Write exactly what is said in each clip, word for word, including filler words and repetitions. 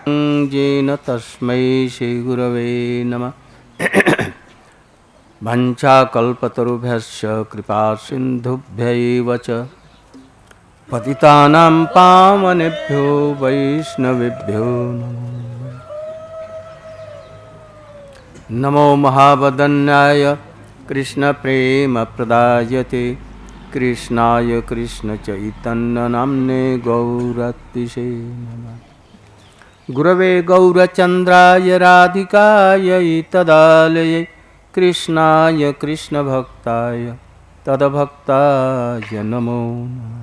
जेन तस्मै श्री गुरवे नमः। वंशाकल्पतरुभ्यश्च कृपा सिन्धुभ्यैव च पतितानां पावनेभ्यो वैष्णवेभ्यो नमो नमो महावदन्याय कृष्णप्रेमप्रदायते कृष्णाय कृष्णचैतन्यनाम्ने गौरतिशे नमः। गुरवे गौरचन्द्राय राधिकायै तदालये कृष्णाय कृष्णभक्ताय तद्भक्ताय नमो नमः।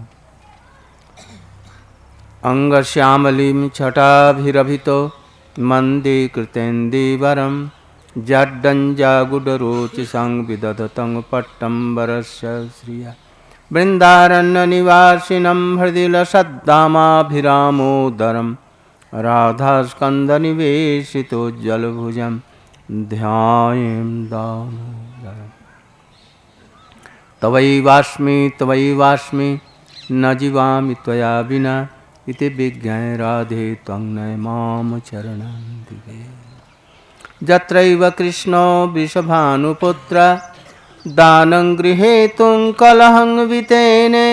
अंगश्यामलीं छटाभिरभितो मन्दे कृतेन्दीवरं जड्डञ्जागुडरोचिषं विदधतं पट्टम्बरस्य श्रिया बृन्दारण्यनिवासिनं हृदि लसद्दामाभिरामोदरं राधास्कन्दनिवेशितोज्ज्वलभुजं ध्यायें दामोदरम्। तवैवास्मि तवैवास्मि न जीवामि त्वया विना इति विज्ञाय राधे त्वं नय माम चरणं दिवे। यत्रैव कृष्णो वृषभानुपुत्र दानं गृहीतुं कलहं वितेने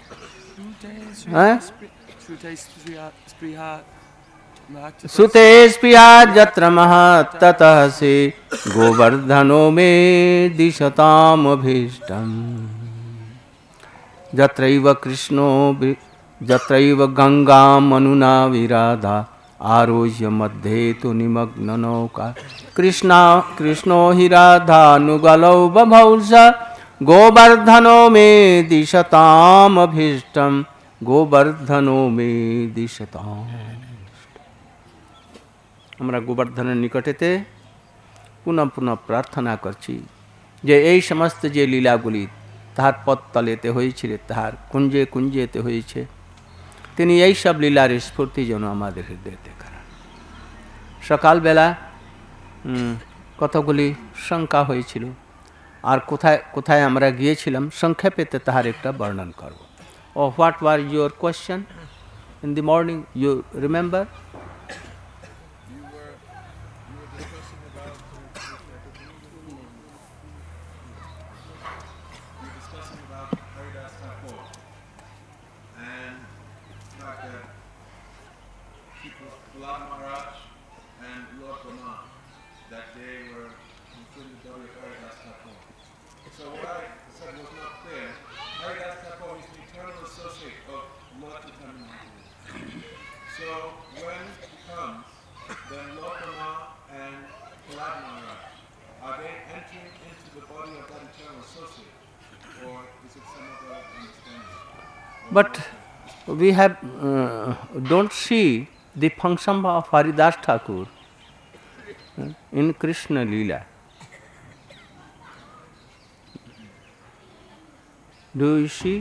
सुते स्पृहा यत्र महत् ततः से गोवर्धनो मे दिशतामभीष्टम्। यत्रैव कृष्णो यत्रैव गंगा मनुना विराधा आरोह्य मध्ये तु निमग्न नौका कृष्णा कृष्णो हि राधानुगलौ बभौ स गोवर्धनो मे दिशतामभीष्टम् गोवर्धनो मे दिशताम्। আমরা গোবর্ধনের নিকটেতে পুনঃ পুনঃ প্রার্থনা করছি যে এই সমস্ত যে লীলাগুলি তাহার পদতলেতে হয়েছিল, তাহার কুঞ্জে কুঞ্জেতে হয়েছে, তিনি এই সব লীলার স্ফূর্তি যেন আমাদের হৃদয়তে করান। সকালবেলা কতগুলি শঙ্কা হয়েছিল, আর কোথায় কোথায় আমরা গিয়েছিলাম সংক্ষেপেতে তাহার একটা বর্ণন করব। ও what were your question in the morning, you remember? But we have uh, don't see the function of Haridas Thakur uh, in Krishna Leela. Do you see?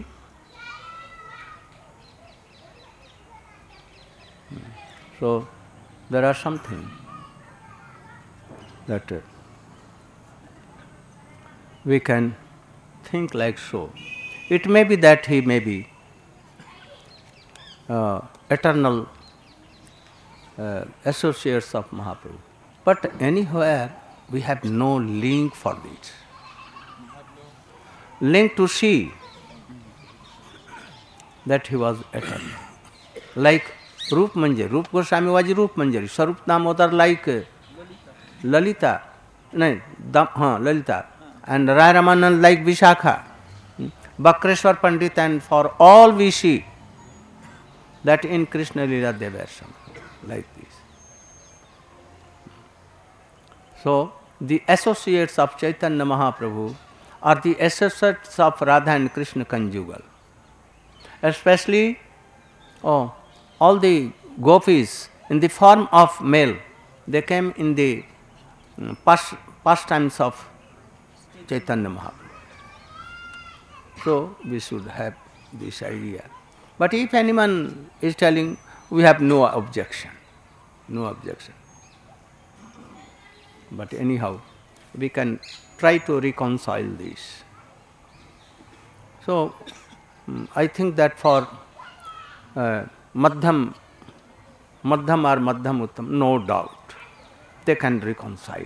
So there are something that uh, we can think like so. It may be that he may be Uh, eternal uh, associates of Mahaprabhu. But anywhere we have no link for this. Link to see that he was eternal. Like Rup Manjari, Rup Goswami was Rup Manjari, Sarup Damodar like uh, Lalita, no, Dam, huh, Lalita, and Rai Ramanan like Vishakha, Bakreshwar Pandit, and for all we see that in Krishna Leela they were something like this. So the associates of Chaitanya Mahaprabhu are the associates of Radha and Krishna conjugal. Especially oh, all the gopis in the form of male, they came in the um, past, pastimes of Chaitanya Mahaprabhu. So we should have this idea. But if anyone is telling, we have no objection, no objection. But anyhow, we can try to reconcile this. So, um, I think that for uh, Madhyam Madhyam or Madhyam Uttam, no doubt. They can reconcile.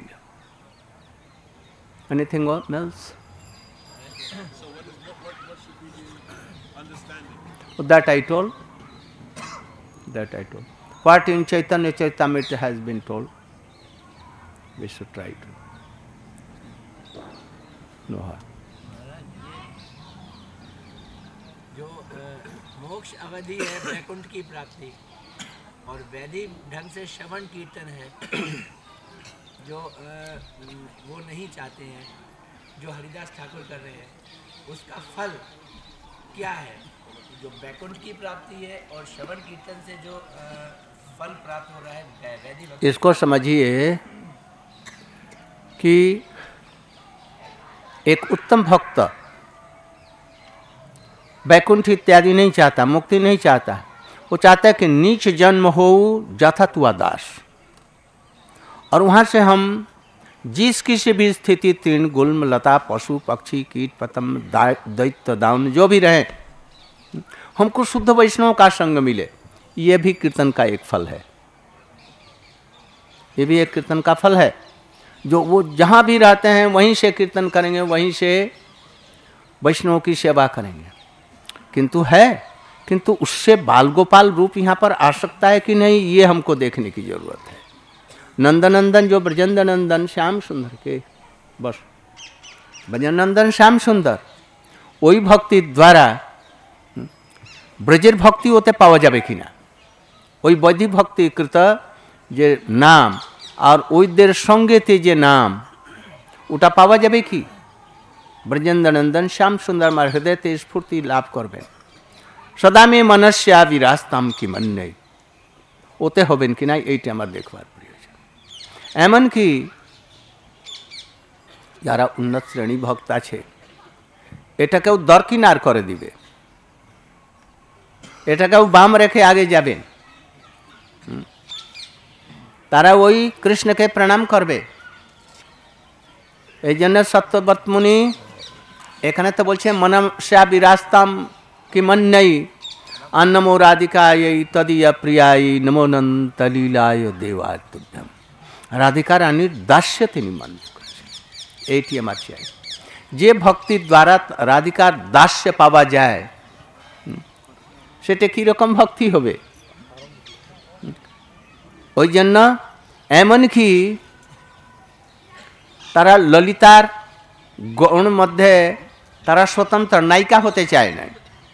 Anything else? So what, is, what, what, what should be the understanding? That I told. That I told. What in Chaitanya Charitamrita has been told, we should try to know how. जो मोक्ष अवधि है वैकुंठ की प्राप्ति और वैदिक ढंग से श्रवण कीर्तन है जो वो नहीं चाहते हैं, जो हरिदास ठाकुर कर रहे हैं, उसका फल क्या है? जो वैकुंठ की प्राप्ति है और श्रवण कीर्तन से जो फल प्राप्त हो रहा है वैदिक, इसको समझिए कि एक उत्तम भक्त वैकुंठ इत्यादि नहीं चाहता, मुक्ति नहीं चाहता, वो चाहता है कि नीच जन्म हो जथा तुआ दास, और वहाँ से हम जिस किसी भी स्थिति तृण गुल्म लता पशु पक्षी कीट पतंग दैत्य दाउन जो भी रहे, हमको शुद्ध वैष्णव का संग मिले। ये भी कीर्तन का एक फल है, ये भी एक कीर्तन का फल है। जो वो जहाँ भी रहते हैं वहीं से कीर्तन करेंगे, वहीं से वैष्णव की सेवा करेंगे। किंतु है, किंतु उससे बाल गोपाल रूप यहाँ पर आ सकता है कि नहीं, ये हमको देखने की जरूरत है। नंदनंदन जो ब्रजेंद्र नंदन श्याम सुंदर के, बस ब्रजनंदन श्याम सुंदर, वही भक्ति द्वारा ब्रजेर भक्ति होते पावा जाबे कि ना, वही वैदिक भक्ति कृत जे नाम और ওইদের সঙ্গেতে যে নাম ওটা পাওয়া যাবে কি? ব্রজেন্দ্র নন্দন শ্যাম সুন্দর আমার হৃদয়তে স্ফূর্তি লাভ করবেন। সদা মে মনস্যা বিরাস্তাম কি মন নেই, ওতে হবেন কি না এইটা আমার দেখবার প্রয়োজন। এমনকি যারা উন্নত শ্রেণী ভক্ত আছে এটাকেও দরকিনার করে দিবে, এটাকেও বাম রেখে আগে যাবেন, তারা ওই কৃষ্ণকে প্রণাম করবে। এই জন্য সত্যব্রত মুনি এখানে তো বলছে মনস্যা বিরাস্তাম কি মন নেই, अन्नमो राधिकायै तदीय प्रियायै नमो नंत লীলায় দেবায় তুভ্যম। রাধিকা রানীর দাস্য তিনি মান্য করেছেন, এইটি আমার চাই। যে ভক্তির দ্বারা রাধিকার দাস্য পাওয়া যায় সেটা কীরকম ভক্তি হবে? ওই জন্য এমনকি তারা ললিতার গণ মধ্যে তারা স্বতন্ত্র নায়িকা হতে চায় না।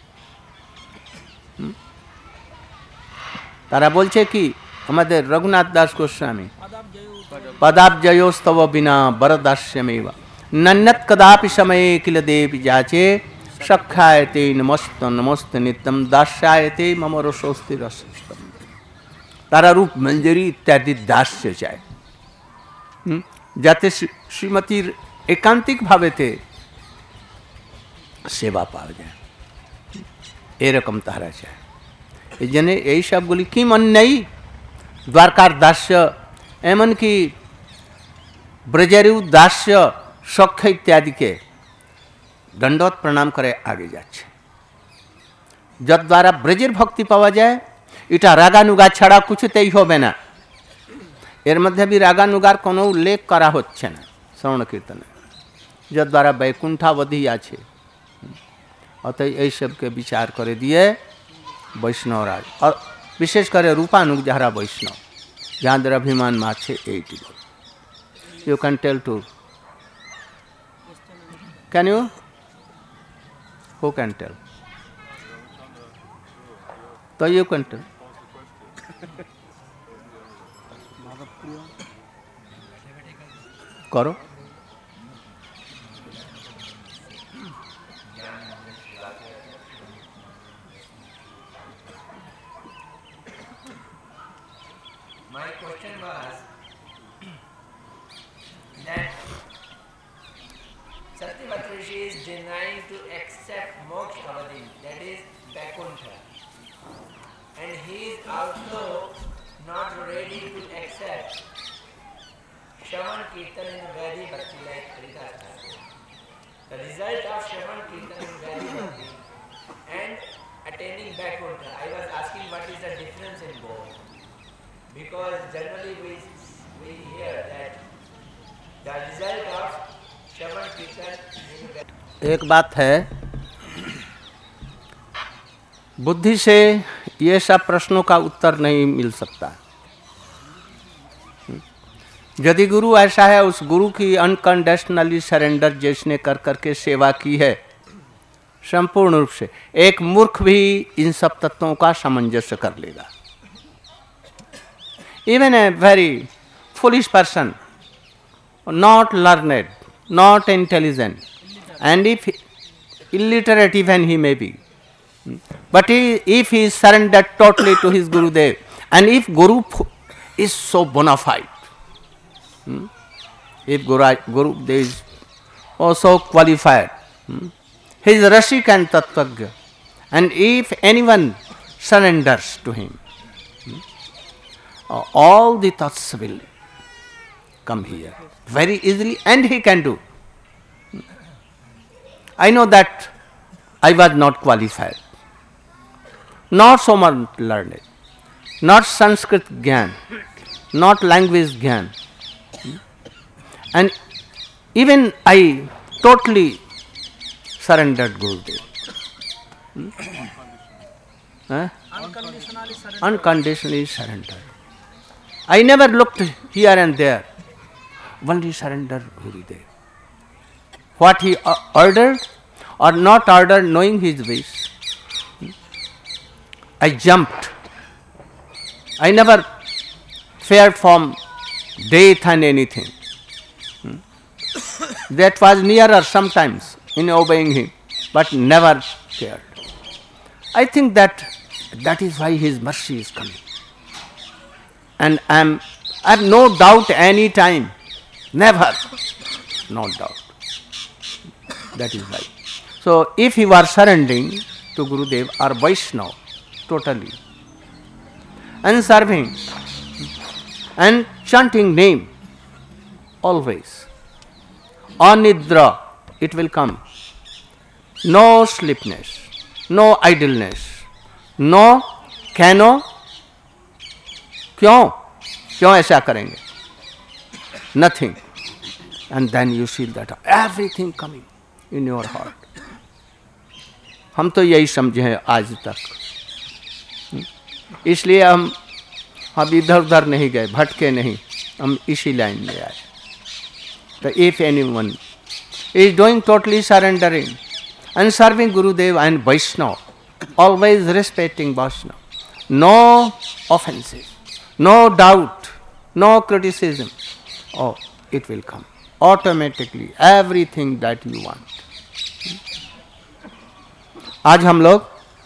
তারা বলছে কি আমাদের রঘুনাথ দাস গোস্বামী, পদাব্জয়োস্তব বিনা বরদাস্যমেব নন্যত কদাপি সময়ে কিল দেবী যাচে সখ্যায়তে নমস্ত নমস্ত নিত্যম দাস্যায়তে মম রসোস্তি রসস্তম। তারা রূপ মঞ্জরি ইত্যাদি দাস্য চায়, যাতে শ্রীমতীর একান্তিক ভাবেতে সেবা পাওয়া যায়, এরকম তারা চায়। এই জন্য এই সবগুলি কি মন নেই, দ্বারকার দাস্য এমনকি ব্রজেরু দাস্য সখ্য ইত্যাদিকে দণ্ডবত প্রণাম করে আগে যাচ্ছে। যদ্বারা ব্রজের ভক্তি পাওয়া যায়, এটা রাগানুগা ছাড়া কিছুতেই হবে না। এর মধ্যে भी রাগানুগার কোনো উল্লেখ করা হচ্ছে না শ্রবণ কীর্তনে, যদ্বারা বৈকুণ্ঠাবধি আছে। অতএব এই সবকে বিচার করে দিয়ে বৈষ্ণব রাজ, और विशेष करे रूपानुग जहरा वैष्णव जहाँ अभिमान में আছে এইটি you can tell to can you who can tell to you can tell करो। My question was that Satyavati Rishi is denying to accept moksha avadhi, that is Vaikuntha, and he is also not ready to accept Shravan Kirtan in Vaidhi Bhakti like Haridas Thakur. The result of Shravan Kirtan in Vaidhi Bhakti and attaining Vaikuntha, I was asking what is the difference in both. because generally we we hear that the result of Shravan Kirtan. एक बात है, बुद्धि से ये सब प्रश्नों का उत्तर नहीं मिल सकता। यदि गुरु ऐसा है, उस गुरु की अनकंडीशनली सरेंडर जिसने कर करके सेवा की है संपूर्ण रूप से, एक मूर्ख भी इन सब तत्वों का सामंजस्य कर लेगा। Even a very foolish person, not learned, not intelligent, and if illiterate even he may be, but he, if he is surrendered totally to his Gurudev, and if Guru is so bona fide, Hmm? if Guru, Guru is also qualified, hmm? he is Rashik and Tattvagya, and if anyone surrenders to him, hmm? uh, all the thoughts will come here very easily, and he can do. Hmm? I know that I was not qualified, not so much learned, not Sanskrit Gyan, not language Gyan. And even I totally surrendered Gurudev. Hmm? Huh? Unconditionally surrender. Unconditionally surrendered. I never looked here and there. Only surrendered Gurudev. What he uh, ordered or not ordered, knowing his wish, hmm? I jumped. I never feared from death and anything. That was nearer sometimes in obeying him, but never cared. I think that that is why his mercy is coming. And I am, I have no doubt any time, never, no doubt. That is why. So if you are surrendering to Gurudev or Vaishnava totally, and serving and chanting name always, Anidra, it will come. No sleepiness, no idleness, no cano. क्यों क्यों ऐसा करेंगे? Nothing. And then you feel that everything coming in your heart. हम तो यही समझे हैं आज तक, इसलिए हम हम इधर उधर नहीं गए, भटके नहीं, हम इसी लाइन में आए. That if anyone is doing totally surrendering and serving Gurudev and Vaishnava, always respecting Vaishnava, no offenses, no doubt, no criticism, oh, it will come automatically, everything that you want. आज हम लोग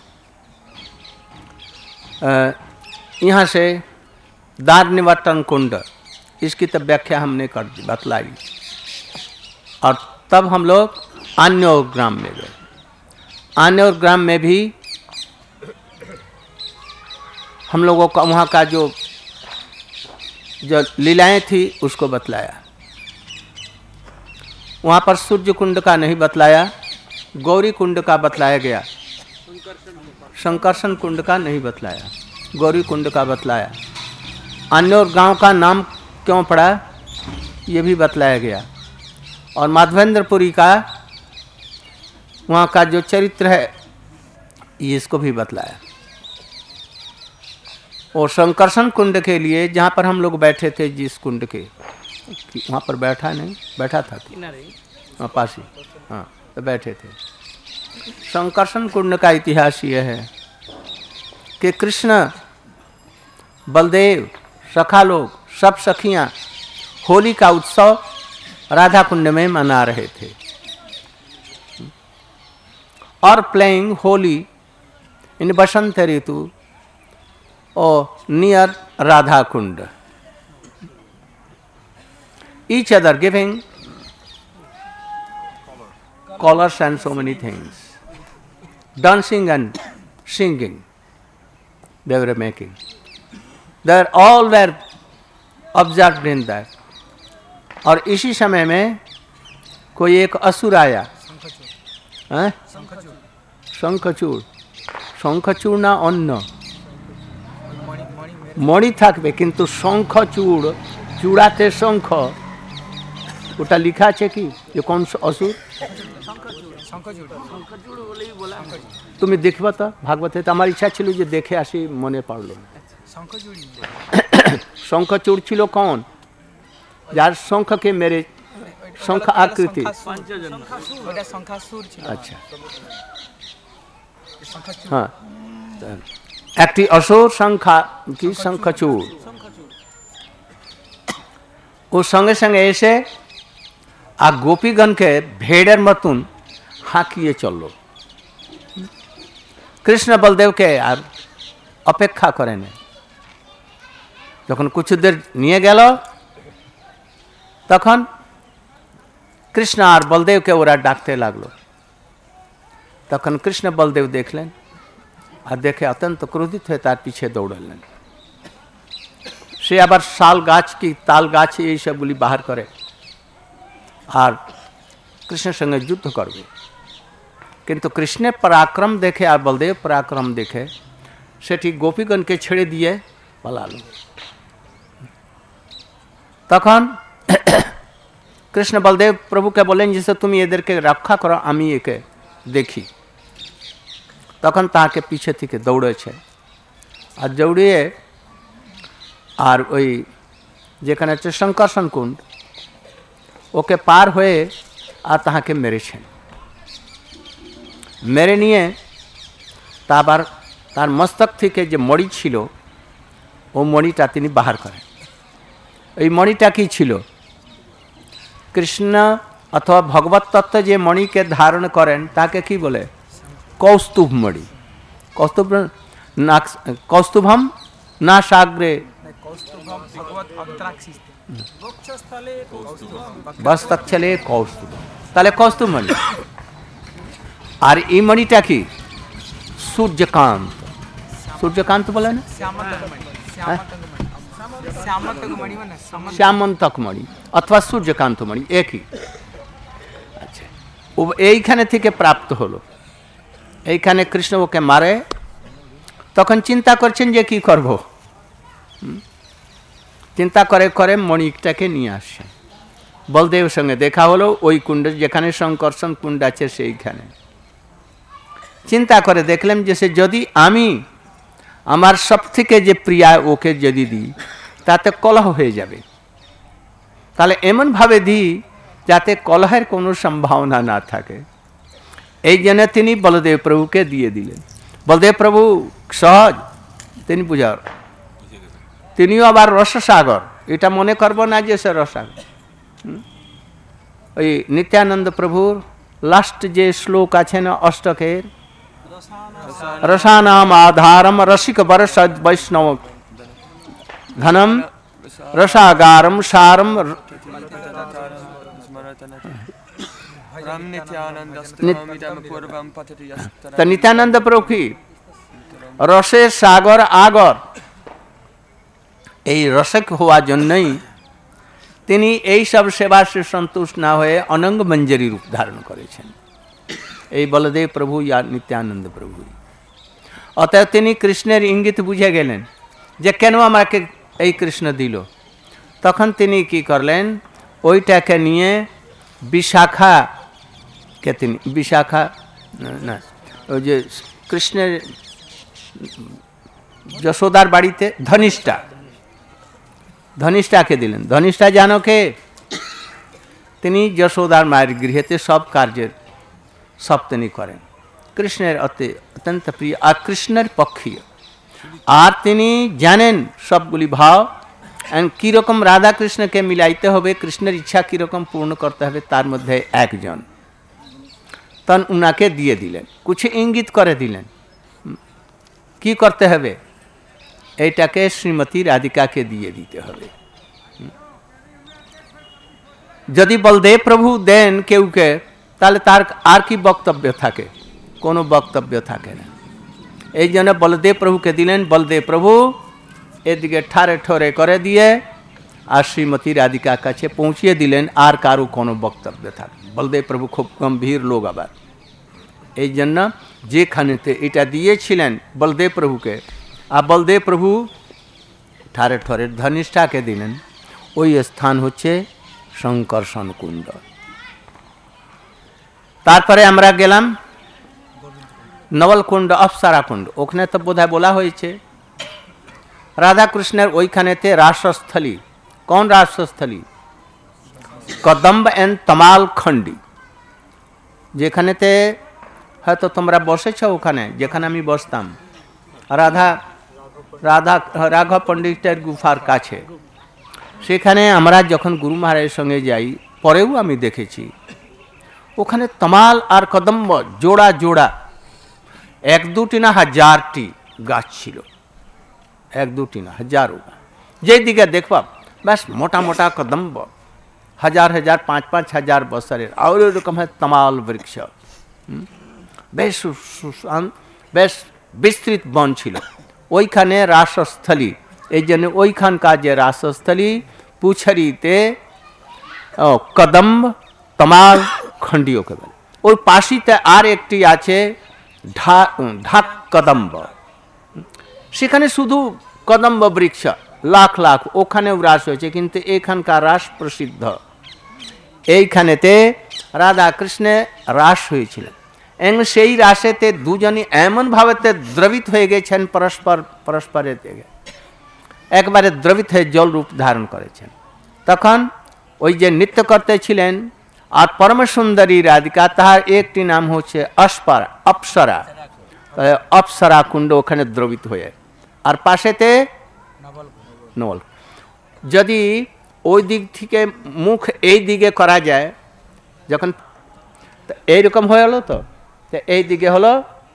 यहाँ से दार निवर्तन कुंड, इसकी तब व्याख्या हमने कर दी, बतलाई, और तब हम लोग आन्योर ग्राम में गए. आन्योर ग्राम में भी हम लोगों का वहाँ का जो जो लीलाएं थी उसको बतलाया. वहाँ पर सूर्य कुंड का नहीं बतलाया, गौरी कुंड का बतलाया गया. शंकरसन कुंड का नहीं बतलाया, गौरी कुंड का बतलाया. आन्योर गांव का नाम क्यों पड़ा ये भी बतलाया गया. और माधवेंद्रपुरी का वहाँ का जो चरित्र है ये इसको भी बतलाया. और शंकरसन कुंड के लिए जहाँ पर हम लोग बैठे थे, जिस कुंड के वहाँ पर बैठा नहीं बैठा था हाँ पासी, हाँ तो बैठे थे. शंकरसन कुंड का इतिहास ये है कि कृष्ण, बलदेव, सखा लोग, सब सखियाँ होली का उत्सव राधा कुंड में मना रहे थे. और प्लेइंग होली इन बसंत ऋतु और near Radha Kund, each other giving colors and so many things, dancing and singing they were making. They all were observed in that. और इसी समय में कोई एक असुर आया, शंखचूड़, शंखचूड़ ना अन्न, মণি থাকবে কিন্তু শঙ্খ চূড়, চূড়াতে শঙ্খ, ওটা লেখা আছে কি যে কোন অসুর? তুমি দেখবা তো ভাগবতে, তো আমার ইচ্ছা ছিল যে দেখে আসি, মনে পড়লো না। শঙ্খচূড় ছিল কোন? যার শঙ্খকে মেরে, শঙ্খ আকৃতি। আচ্ছা, হ্যাঁ, একটি অসুর সংখ্যা কি শঙ্খচূড়, ওর সঙ্গে সঙ্গে এসে আর গোপীগণকে ভেড়ের মতন হাঁকিয়ে চলল। কৃষ্ণ বলদেবকে আর অপেক্ষা করেন। যখন কিছুদের নিয়ে গেল, তখন কৃষ্ণ আর বলদেবকে ওরা ডাকতে লাগলো। তখন কৃষ্ণ বলদেব দেখলেন, আর দেখে অত্যন্ত ক্রোধিত হয়ে তার পিছিয়ে দৌড়ালেন। সে আবার শাল গাছ কি তাল গাছ এই সবগুলি বাহার করে আর কৃষ্ণের সঙ্গে যুদ্ধ করবে। কিন্তু কৃষ্ণের পরাক্রম দেখে আর বলদেব পরাক্রম দেখে সেটি গোপীগণকে ছেড়ে দিয়ে পালালো। তখন কৃষ্ণ বলদেব প্রভুকে বলেন যে তুমি এদেরকে রক্ষা করো, আমি একে দেখি। তখন তাকে পিছে থেকে দৌড়েছে, আর দৌড়িয়ে আর ওই যেখানে হচ্ছে শঙ্কর্ষণ কুণ্ড, ওকে পার হয়ে আর তাহাকে মেরেছেন। মেরে নিয়ে তারপর তার মস্তক থেকে যে মণি ছিল, ও মণিটা তিনি বাহার করেন। এই মণিটা কি ছিল? কৃষ্ণ অথবা ভগবত তত্ত্ব যে মণিকে ধারণ করেন তাকে কি বলে? কৌস্তুভ মণি। কৌস্তুভ না, কৌস্তুভম না সাগরে বস্তলে কৌস্তুভ, তাহলে কৌস্তুভ মণি। আর এই মণিটা কি? সূর্যকান্ত। সূর্যকান্ত বলে না, শ্যামন্তক মণি অথবা সূর্যকান্ত মণি একই। আচ্ছা, ও এইখানে থেকে প্রাপ্ত হলো। এইখানে কৃষ্ণ ওকে মারে। তখন চিন্তা করছেন যে কি করব। চিন্তা করে করে মণিকটাকে নিয়ে আসেন। বলদেবের সঙ্গে দেখা হলো ওই কুণ্ডে, যেখানে শঙ্কর্ষণ কুণ্ড আছে সেইখানে। চিন্তা করে দেখলাম যে সে যদি আমি আমার সব থেকে যে প্রিয়া ওকে যদি দিই তাতে কলহ হয়ে যাবে, তাহলে এমনভাবে দিই যাতে কলহের কোনো সম্ভাবনা না থাকে। এই জন্য তিনি বলদেব প্রভুকে দিয়ে দিলেন। বলদেব প্রভু সহজ, তিনি বুঝার, তিনিও আবার রসসাগর, এটা মনে করবো না যে সে রসাগর। ওই নিত্যানন্দ প্রভুর লাস্ট যে শ্লোক আছে না অষ্টকের, রসানাম আধারম রসিক বরস বৈষ্ণব ঘনম রসাগারম সারম। নিত্যানন্দ প্রভু কি রসের সাগর আগর, এই রসক হওয়ার জন্যই তিনি এই সব সেবা সে সন্তুষ্ট না হয়ে অনঙ্গ মঞ্জরি রূপ ধারণ করেছেন। এই বলদেব প্রভু या নিত্যানন্দ প্রভু। অতএব তিনি কৃষ্ণের ইঙ্গিত বুঝে গেলেন যে কেন আমাকে এই কৃষ্ণ দিল। তখন তিনি কি করলেন, ওইটাকে নিয়ে বিশাখাকে তিনি, বিশাখা না, ওই যে কৃষ্ণের যশোদার বাড়িতে ধনিষ্ঠা, ধনিষ্ঠাকে দিলেন। ধনিষ্ঠা জানো কে? তিনি যশোদার মায়ের গৃহেতে সব কার্যের সব তিনি করেন। কৃষ্ণের অতি অত্যন্ত প্রিয় আর কৃষ্ণের পক্ষীয়। আর তিনি জানেন সবগুলি ভাব, কীরকম রাধা কৃষ্ণকে মিলাইতে হবে, কৃষ্ণের ইচ্ছা কীরকম পূর্ণ করতে হবে, তার মধ্যে একজন। তখন উনাকে দিয়ে দিলেন, কিছু ইঙ্গিত করে দিলেন কি করতে হবে। এইটাকে শ্রীমতী রাধিকাকে দিয়ে দিতে হবে। যদি বলদেব প্রভু দেন কেউকে, তাহলে তার আর কি বক্তব্য থাকে? কোনো বক্তব্য থাকে না। এই জন্য বলদেব প্রভুকে দিলেন। বলদেব প্রভু এদিকে ঠারে ঠরে করে দিয়ে আর শ্রীমতী রাধিকার কাছে পৌঁছিয়ে দিলেন, আর কারো কোনো বক্তব্য থাকে। বলদেব প্রভু খুব গম্ভীর লোক আবার, এই জন্য যেখানেতে এটা দিয়েছিলেন বলদেব প্রভুকে, আর বলদেব প্রভু ठारे ठरे धनिष्ठाके दिलेन ওই স্থান হচ্ছে শঙ্কর্ষণ কুণ্ড। তারপরে আমরা গেলাম নবলকুণ্ড অপ্সরা কুণ্ড। ওখানে তো বোধহয় বলা হয়েছে রাধা কৃষ্ণের ওইখানেতে রাসস্থলী। কোন রাসস্থলী? কদম্ব এন্ড তমাল খন্ডি, যেখানেতে হয়তো তোমরা বসেছ, ওখানে যেখানে আমি বসতাম রাধা রাধা রাঘব পণ্ডিতের গুফার কাছে। সেখানে আমরা যখন গুরু মহারাজের সঙ্গে যাই, পরেও আমি দেখেছি ওখানে তমাল আর কদম্ব জোড়া জোড়া, এক দুটি না হাজারটি গাছ ছিল, এক দুটি না হাজারো। যেদিকে দেখবা ব্যাস মোটা মোটা কদম্ব, হাজার হাজার পাঁচ পাঁচ হাজার বছরের। আর এরকম হয় তমাল বৃক্ষ, বেশ বেশ বিস্তৃত বন ছিল। ওইখানে রাসস্থলী, এই জন্য ওইখানকার যে রাসস্থলী পুছরিতে কদম্ব তমাল খণ্ডিওকে বলে। ওর পাশিতে আর একটি আছে ঢাক কদম্ব, সেখানে শুধু কদম্ব বৃক্ষ লাখ লাখ, ওখানেও রাস হয়েছে, কিন্তু এখানকার রাস প্রসিদ্ধ। এইখানেতে রাধা কৃষ্ণে রাস হয়েছিল এবং সেই রাসেতে দুজনই এমনভাবেতে দ্রবিত হয়ে গেছেন, পরস্পর পরস্পরের দিকে একবারে দ্রবিত হয়ে জল রূপ ধারণ করেছেন। তখন ওই যে নৃত্য করতে ছিলেন আর পরম সুন্দরী রাধিকা, তাহার একটি নাম হচ্ছে অস্পরা অপ্সরা অপ্সরা কুণ্ড, ওখানে দ্রবিত হয়ে। আর পাশেতে নবল। যদি ওই দিক থেকে মুখ এই দিকে করা যায়, যখন এইরকম হয়ে হলো, তো এই দিকে হলো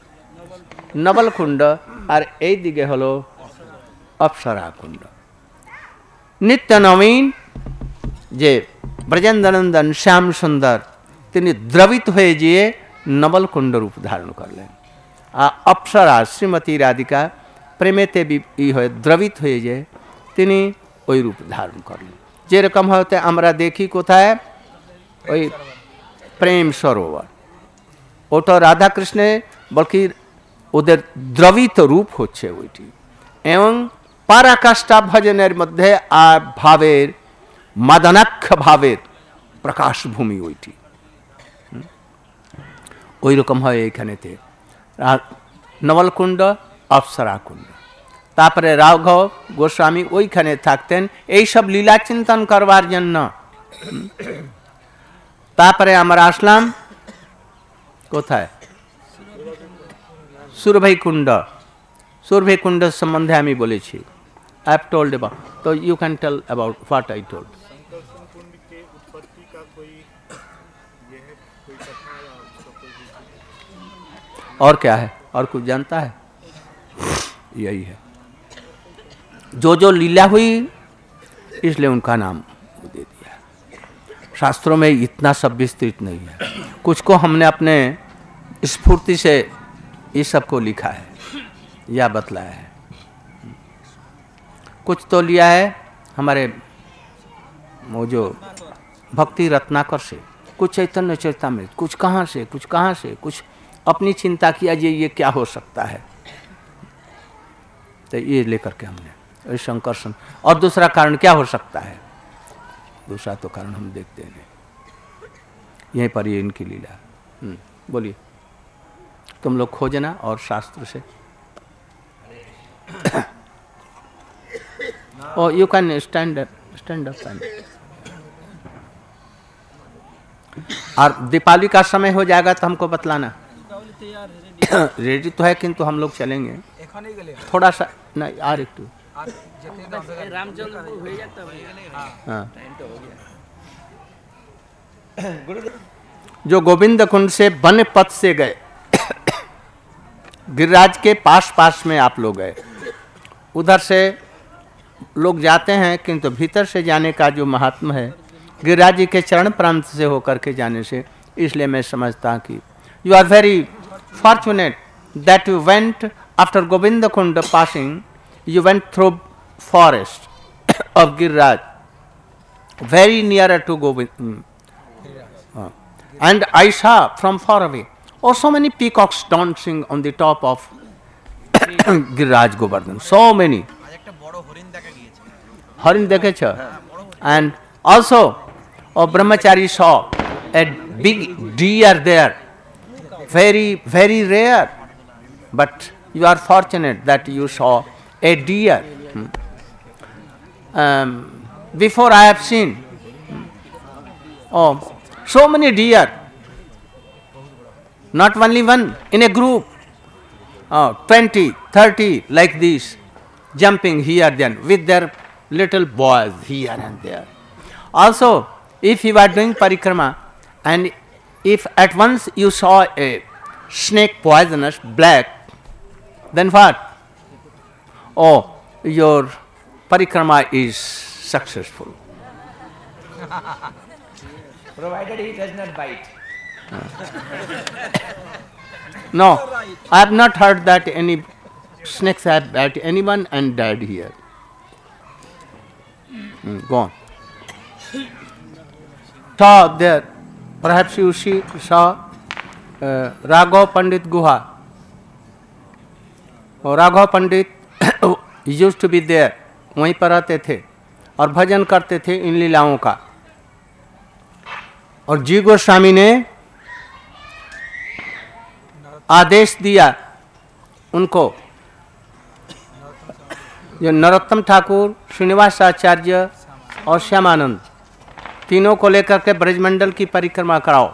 নবলকুণ্ড আর এই দিকে হলো অপ্সরা কুণ্ড। নিত্য নবীন যে ব্রজেন্দ্রনন্দন শ্যাম সুন্দর, তিনি দ্রবিত হয়ে গিয়ে নবলকুণ্ড রূপ ধারণ করলেন। আর অপ্সরা শ্রীমতী রাধিকা প্রেমেতে ই হয়ে দ্রবিত হয়ে যায়, তিনি ওই রূপ ধারণ করলেন। যেরকম হতে আমরা দেখি কোথায়, ওই প্রেম সরোবর, ওটা রাধাকৃষ্ণে বলকি ওদের দ্রবিত রূপ হচ্ছে ওইটি। এবং পরাকাষ্ঠা ভজনের মধ্যে আর ভাবের মাদনাক্ষ ভাবের প্রকাশ ভূমি ওইটি। ওই রকম হয় এইখানেতে নবলকুণ্ড অপ্সরা কুণ্ড। তারপরে রাঘব গোস্বামী ওইখানে থাকতেন এইসব লীলা চিন্তন করবার জন্য। তারপরে আমরা আসলাম কোথায়? সুরভি কুণ্ড। সুরভি কুণ্ড সম্বন্ধে আমি বলেছি, I have told about, so you can tell about what I told. और क्या है, और कुछ जानता है? यही है, जो जो लीला हुई इसलिए उनका नाम दे दिया। शास्त्रों में इतना सब विस्तृत नहीं है, कुछ को हमने अपने स्फूर्ति से इस सब को लिखा है या बतलाया है। कुछ तो लिया है हमारे वो जो भक्ति रत्नाकर से, कुछ चैतन्य चरितामृत, कुछ कहाँ से कुछ कहाँ से, कुछ अपनी चिंता किया जी ये क्या हो सकता है, तो ये लेकर के हमने शंकरसन। और दूसरा कारण क्या हो सकता है, दूसरा तो कारण हम देखते हैं यहीं पर ये इनकी लीला। बोलिए, तुम लोग खोजना और शास्त्र से। Oh, you can stand up, stand up. Stand. और दीपावली का समय हो जाएगा तो हमको बतलाना। रेडी तो है, किंतु हम लोग चलेंगे थोड़ा सा नहीं और एक टू। हाँ, जो गोविंद कुंड से वन पथ से गए, गिरिराज के पास पास में आप लोग गए, उधर से लोग जाते हैं, किंतु भीतर से जाने का जो महात्मा है गिरिराज जी के चरण प्रांत से होकर के जाने से, इसलिए मैं समझता कि you are very fortunate that you went after Govind Kund passing, you went through forest of Giriraj, very near to Govind, and I saw from far away oh so many peacocks dancing on the top of Giriraj Govardhan, so many. Harin dekhecho? And also, oh, Brahmachari saw a big deer there. Very, very rare. But you are fortunate that you saw a deer. Um, before I have seen oh, so many deer. Not only one, in a group. Oh, twenty, thirty like this, jumping here then with their little boys here and there. Also, if you are doing parikrama and if at once you saw a snake poisonous, black, then what? Oh, your parikrama is successful. Provided he does not bite. No, I have not heard that any snakes have bit anyone and died here. Mm, go on. Saw there, perhaps you see, saw uh, Raghav Pandit Guha. और Raghav Pandit used to be there, वहीं पर आते थे और भजन करते थे इन लीलाओं का. और जी गोस्वामी ने आदेश दिया उनको, जो नरोत्तम ठाकुर, श्रीनिवास आचार्य और श्यामानंद तीनों को लेकर के ब्रजमंडल की परिक्रमा कराओ.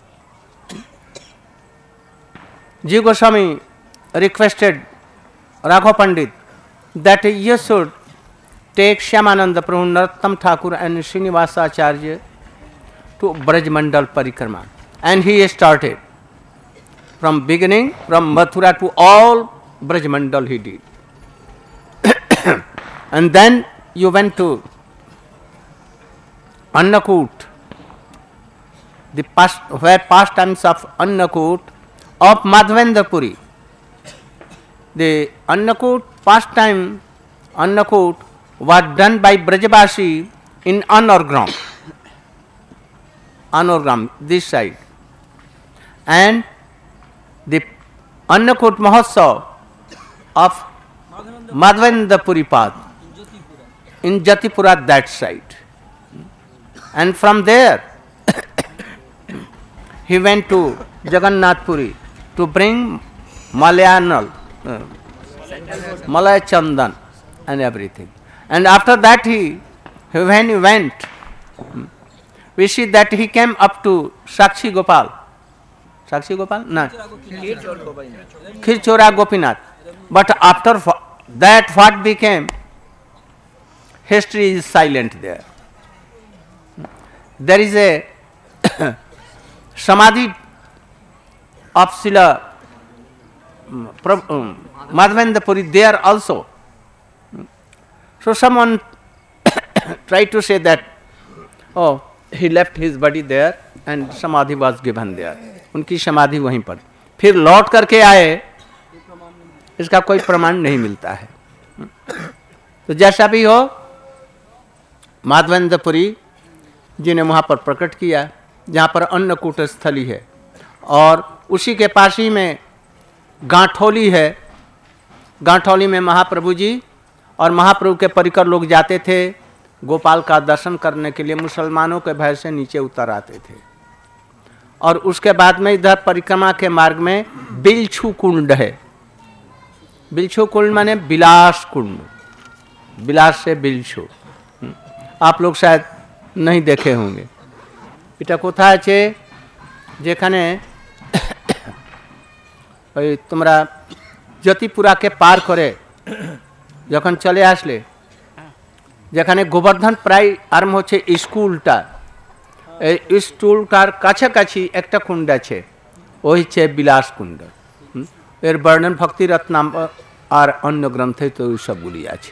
Ji Goswami requested Raghav Pandit that you should take Shyamananda Prabhu, Narottam Thakur and Srinivasa Acharya to Brajmandal Parikrama. And he started. From beginning, from Mathura to all Brajmandal he did. And then you went to Annakut, the past, where pastimes of Annakut of Madhavendra Puri. The Annakut pastime, Annakut was done by Brajabasi in Anorgram, Anorgram, this side. And the Annakut Mahotsav of Madhavendra Puri Pad in Jatipura, that side. And from there he went to Jagannath Puri to bring Malayanal, uh, Malay Chandan and everything. And after that he, when he went, we see that he came up to Sakshi Gopal. Sakshi Gopal? No. Khirchora Gopinath. But after that what became? History is silent there. There is a Samadhi of Srila Madhavendra Puri there also. So someone tried to say that, oh, he left his body there and Samadhi was given there. उनकी समाधि वहीं पर. फिर लौट करके आए, इसका कोई प्रमाण नहीं मिलता है. तो जैसा भी हो, माधवेंद्र पुरी जी ने वहाँ पर प्रकट किया, जहाँ पर अन्नकूट स्थली है, और उसी के पास ही में गांठौली है. गांठौली में महाप्रभु जी और महाप्रभु के परिकर लोग जाते थे गोपाल का दर्शन करने के लिए. मुसलमानों के भय से नीचे उतर आते थे. और उसके बाद में इधर परिक्रमा के मार्ग में बिलछू कुंड है. बिलछू कुंड माने बिलास कुंड, बिलास से बिलछू. आप लोग शायद नहीं देखे होंगे. এটা কোথায় আছে? যেখানে ওই তোমরা জ্যোতিপুরাকে পার করে যখন চলে আসলে, যেখানে গোবর্ধন প্রায় আরম্ভ হচ্ছে স্কুলটা, এই স্কুলটার কাছাকাছি একটা কুণ্ড আছে, ওই হচ্ছে বিলাস কুণ্ড. এর বর্ণন ভক্তি রত্নাম আর অন্য গ্রন্থে তো সবগুলি আছে.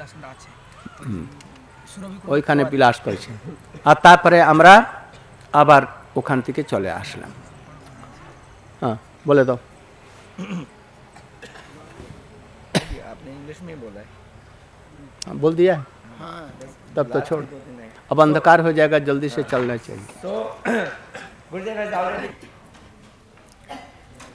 ওইখানে বিলাস করেছে. আর তারপরে আমরা আবার ওখান থেকে চলে আসলাম. हाँ बोले दो. आपने इंग्लिश में बोला है. हाँ बोल दिया. हाँ, तब तो छोड़. अब अंधकार हो जाएगा, जल्दी से चलना चाहिए. तो गुरुदेव has already